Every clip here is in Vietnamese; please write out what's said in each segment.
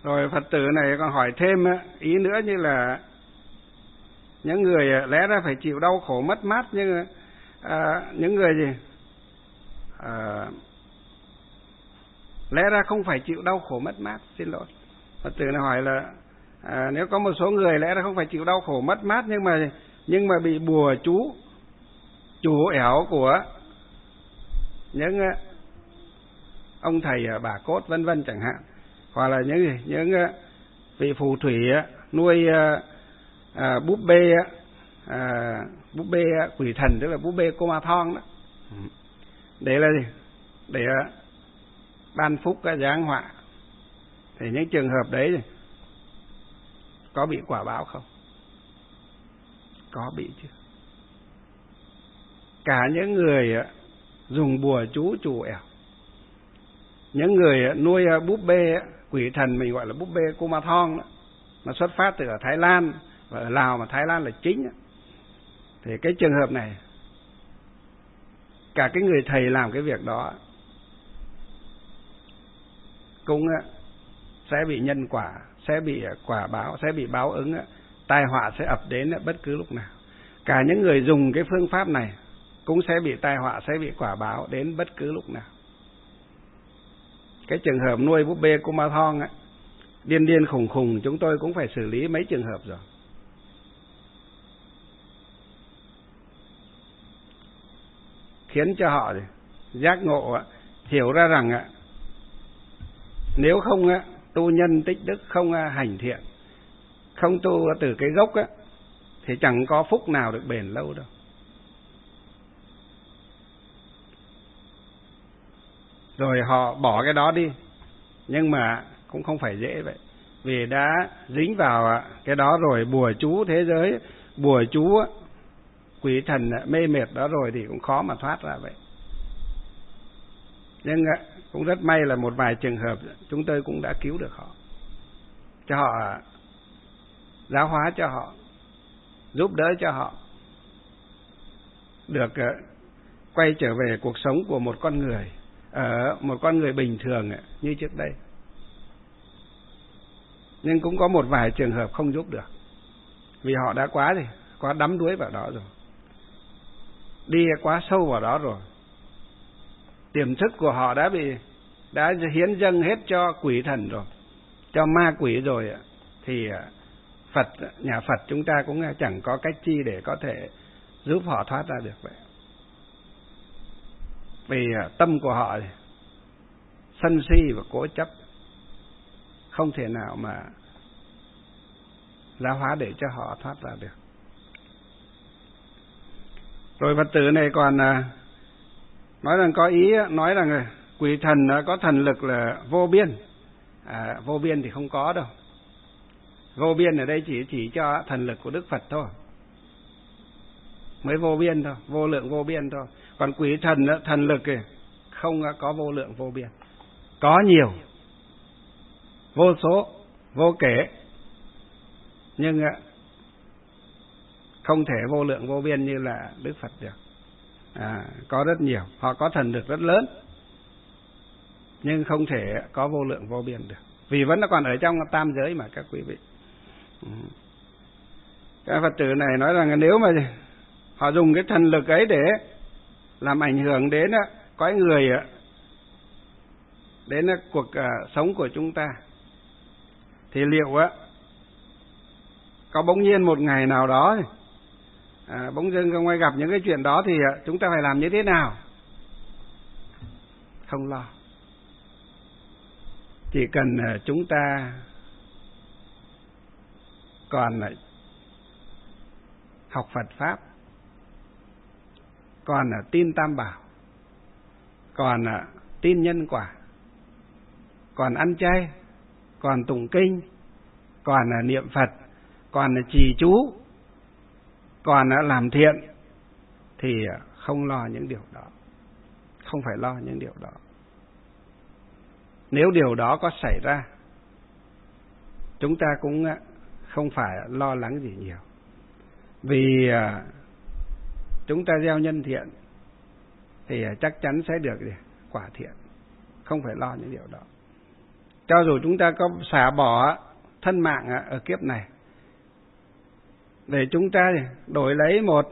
Rồi Phật tử này còn hỏi thêm ý nữa, như là những người lẽ ra phải chịu đau khổ mất mát, nhưng những người lẽ ra không phải chịu đau khổ mất mát. Xin lỗi, Phật tử này hỏi là nếu có một số người lẽ ra không phải chịu đau khổ mất mát, nhưng mà bị bùa chú chủ ẻo của những ông thầy bà cốt vân vân chẳng hạn, hoặc là những vị phù thủy nuôi búp bê quỷ thần, tức là búp bê cô ma thong đó, để là gì? Để ban phúc giáng họa. Thì những trường hợp đấy có bị quả báo không? Có bị chứ. Cả những người dùng bùa chú chủ ẻo, những người nuôi búp bê quỷ thần, mình gọi là búp bê cô ma thong đó, nó xuất phát từ ở Thái Lan, và ở Lào mà Thái Lan là chính. Thì cái trường hợp này, cả cái người thầy làm cái việc đó cũng sẽ bị nhân quả, sẽ bị quả báo, sẽ bị báo ứng, tai họa sẽ ập đến bất cứ lúc nào. Cả những người dùng cái phương pháp này cũng sẽ bị tai họa, sẽ bị quả báo đến bất cứ lúc nào. Cái trường hợp nuôi búp bê cô ma thong điên khùng khùng, chúng tôi cũng phải xử lý mấy trường hợp rồi. Khiến cho họ giác ngộ, hiểu ra rằng nếu không tu nhân tích đức, không hành thiện, không tu từ cái gốc thì chẳng có phúc nào được bền lâu đâu. Rồi họ bỏ cái đó đi, nhưng mà cũng không phải dễ vậy, vì đã dính vào cái đó rồi, bùa chú thế giới, bùa chú quỷ thần mê mệt đó rồi, thì cũng khó mà thoát ra vậy. Nhưng cũng rất may là một vài trường hợp chúng tôi cũng đã cứu được họ, cho họ giáo hóa, cho họ giúp đỡ, cho họ được quay trở về cuộc sống của một con người, một con người bình thường như trước đây. Nhưng cũng có một vài trường hợp không giúp được, vì họ đã quá đắm đuối vào đó rồi, đi quá sâu vào đó rồi. Tiềm thức của họ đã hiến dâng hết cho quỷ thần rồi, cho ma quỷ rồi, thì nhà Phật chúng ta cũng chẳng có cách chi để có thể giúp họ thoát ra được vậy. Vì tâm của họ sân si và cố chấp, không thể nào mà giáo hóa để cho họ thoát ra được. Rồi Phật tử này còn nói rằng có ý nói rằng quỷ thần có thần lực là vô biên. Vô biên thì không có đâu. Vô biên ở đây chỉ cho thần lực của Đức Phật thôi, mới vô biên thôi, vô lượng vô biên thôi. Còn quỷ thần lực không có vô lượng vô biên, có nhiều, vô số, vô kể, nhưng không thể vô lượng vô biên như là Đức Phật được. Có rất nhiều, họ có thần lực rất lớn, nhưng không thể có vô lượng vô biên được, vì vẫn còn ở trong tam giới mà các quý vị. Các Phật tử này nói rằng nếu mà họ dùng cái thần lực ấy để làm ảnh hưởng đến cõi người, đến cuộc sống của chúng ta, thì liệu có bỗng nhiên một ngày nào đó bỗng dưng không ai gặp những cái chuyện đó, thì chúng ta phải làm như thế nào? Không lo. Chỉ cần chúng ta còn học Phật Pháp, còn tin Tam Bảo, còn tin nhân quả, còn ăn chay, còn tụng kinh, còn niệm Phật, còn trì chú, còn làm thiện, thì không lo những điều đó, không phải lo những điều đó. Nếu điều đó có xảy ra, chúng ta cũng không phải lo lắng gì nhiều, vì chúng ta gieo nhân thiện thì chắc chắn sẽ được quả thiện, không phải lo những điều đó. cho dù chúng ta có xả bỏ thân mạng ở kiếp này để chúng ta đổi lấy một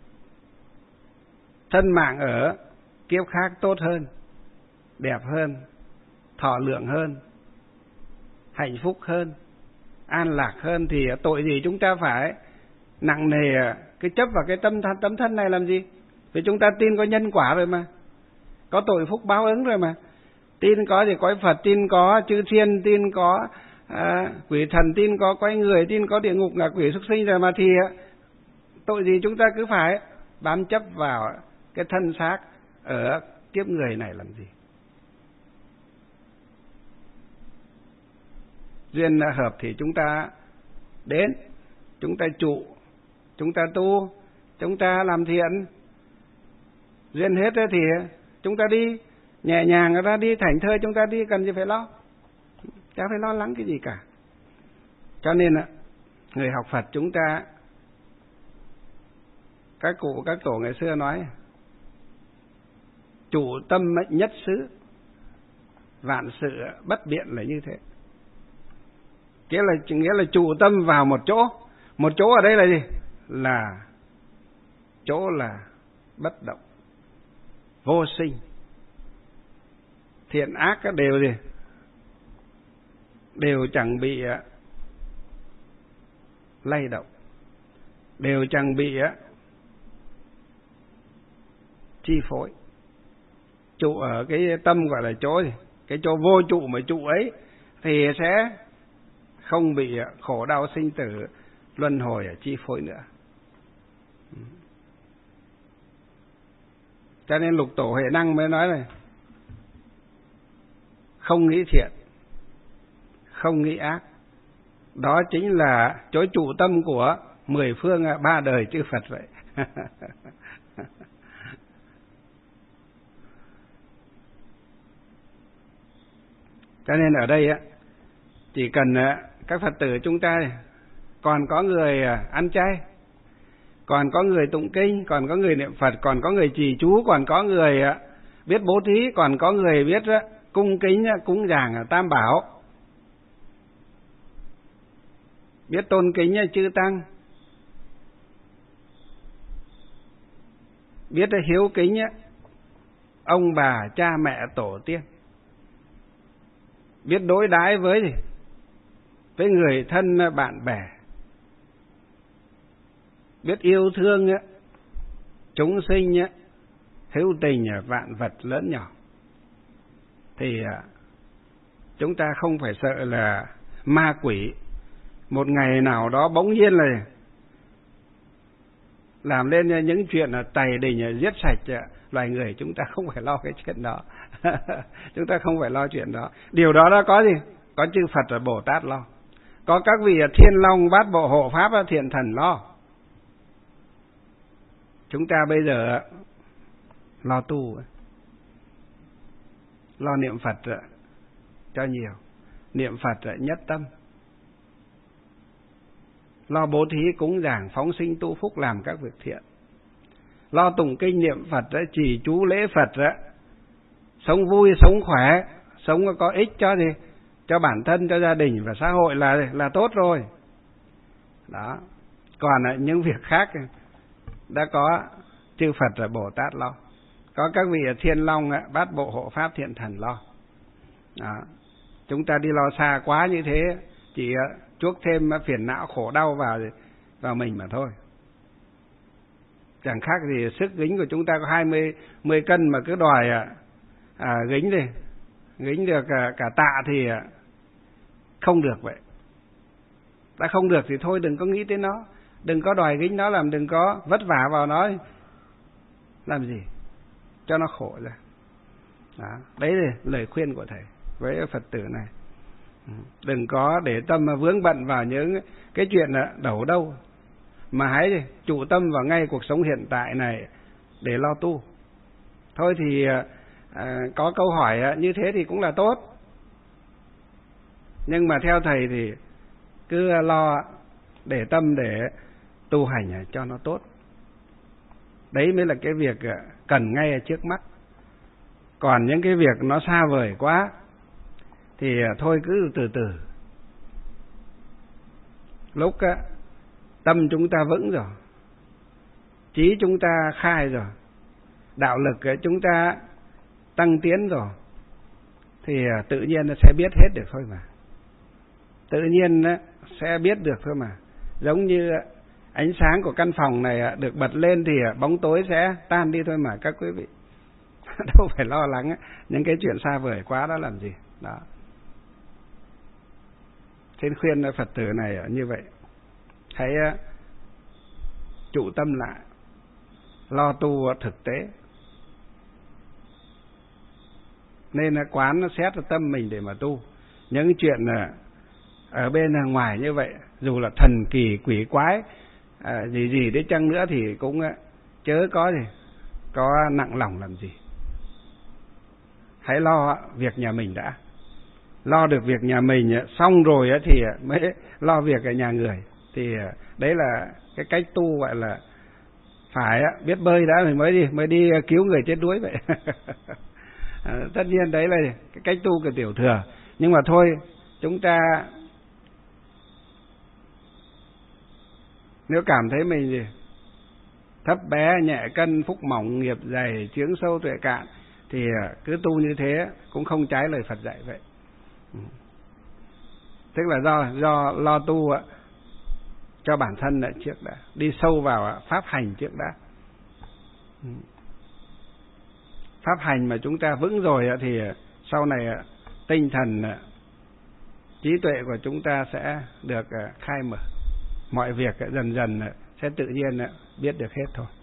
thân mạng ở kiếp khác tốt hơn, đẹp hơn, thọ lượng hơn, hạnh phúc hơn, an lạc hơn, thì tội gì chúng ta phải nặng nề cái chấp vào cái tấm thân này làm gì? Vì chúng ta tin có nhân quả rồi mà, có tội phúc báo ứng rồi mà, tin có gì cõi Phật, tin có chư thiên, tin có quỷ thần, tin có cõi người, tin có địa ngục ngạ quỷ súc sinh rồi mà, thì tội gì chúng ta cứ phải bám chấp vào cái thân xác ở kiếp người này làm gì? Duyên hợp thì chúng ta đến, chúng ta trụ, chúng ta tu, chúng ta làm thiện. Duyên hết thì chúng ta đi nhẹ nhàng, người ta đi thảnh thơi, chúng ta đi, cần gì phải lo, chả phải lo lắng cái gì cả. Cho nên người học Phật chúng ta, các cụ các tổ ngày xưa nói chủ tâm nhất xứ, vạn sự bất biện là như thế. Nghĩa là chủ tâm vào một chỗ ở đây là gì? Là chỗ là bất động, vô sinh, thiện ác đều gì? Đều chẳng bị lay động, đều chẳng bị chi phối. Trụ ở cái tâm gọi là chỗ gì? Cái chỗ vô trụ mà trụ ấy thì sẽ không bị khổ đau sinh tử luân hồi chi phối nữa. Cho nên Lục Tổ Huệ Năng mới nói này: không nghĩ thiện, không nghĩ ác, đó chính là chỗ trụ tâm của 10 phương 3 đời chư Phật vậy. Cho nên ở đây chỉ cần các Phật tử chúng ta còn có người ăn chay, còn có người tụng kinh, còn có người niệm Phật, còn có người trì chú, còn có người biết bố thí, còn có người biết cung kính cúng dường Tam Bảo, biết tôn kính chư tăng, biết hiếu kính ông bà cha mẹ tổ tiên, biết đối đãi với người thân bạn bè, biết yêu thương chúng sinh, hữu tình vạn vật lớn nhỏ, thì chúng ta không phải sợ là ma quỷ một ngày nào đó bỗng nhiên là làm lên những chuyện tày đình giết sạch loài người. Chúng ta không phải lo cái chuyện đó. Chúng ta không phải lo chuyện đó. Điều đó đã có gì? Có chư Phật và Bồ Tát lo, có các vị Thiên Long Bát Bộ Hộ Pháp Thiện Thần lo. Chúng ta bây giờ lo tu, lo niệm Phật cho nhiều, niệm Phật nhất tâm, lo bố thí cúng dường phóng sinh tu phúc làm các việc thiện, lo tụng kinh niệm Phật trì chú lễ Phật, sống vui sống khỏe, sống có ích cho gì? Cho bản thân, cho gia đình và xã hội là tốt rồi. Đó. Còn những việc khác đã có chư Phật và Bồ Tát lo, có các vị Thiên Long Bát Bộ Hộ Pháp Thiện Thần lo. Đó. Chúng ta đi lo xa quá như thế chỉ chuốc thêm phiền não khổ đau vào mình mà thôi. Chẳng khác gì sức gính của chúng ta có 20 cân mà cứ đòi gính được cả tạ thì không được vậy. Đã không được thì thôi đừng có nghĩ tới nó, đừng có đòi gính nó, làm đừng có vất vả vào nó, làm gì cho nó khổ ra. Đó. Đấy là lời khuyên của thầy với Phật tử này. Đừng có để tâm vướng bận vào những cái chuyện đầu đâu, mà hãy trụ tâm vào ngay cuộc sống hiện tại này để lo tu. Thôi thì có câu hỏi như thế thì cũng là tốt, nhưng mà theo thầy thì cứ lo để tâm để tu hành cho nó tốt. Đấy mới là cái việc cần ngay ở trước mắt. Còn những cái việc nó xa vời quá thì thôi cứ từ từ. Lúc tâm chúng ta vững rồi, trí chúng ta khai rồi, đạo lực chúng ta tăng tiến rồi, thì tự nhiên nó sẽ biết hết được thôi mà. Tự nhiên sẽ biết được thôi mà. Giống như ánh sáng của căn phòng này được bật lên thì bóng tối sẽ tan đi thôi mà các quý vị. Đâu phải lo lắng những cái chuyện xa vời quá đó làm gì. Đó. Xin khuyên Phật tử này như vậy. Hãy trụ tâm lại, lo tu thực tế. Nên quán nó xét tâm mình để mà tu. Những chuyện ở bên ngoài như vậy, dù là thần kỳ quỷ quái gì đấy chăng nữa thì cũng chớ có nặng lòng làm gì. Hãy lo việc nhà mình đã. Lo được việc nhà mình xong rồi thì mới lo việc ở nhà người. Thì đấy là cái cách tu gọi là phải biết bơi đã rồi mới đi cứu người chết đuối vậy. Tất nhiên đấy là cái cách tu của tiểu thừa. Nhưng mà thôi, chúng ta nếu cảm thấy mình thấp bé, nhẹ cân, phúc mỏng, nghiệp dày, chướng sâu, tuệ cạn thì cứ tu như thế cũng không trái lời Phật dạy vậy. Tức là do lo tu cho bản thân trước đã, đi sâu vào pháp hành trước đã. Pháp hành mà chúng ta vững rồi thì sau này tinh thần, trí tuệ của chúng ta sẽ được khai mở. Mọi việc dần dần sẽ tự nhiên biết được hết thôi.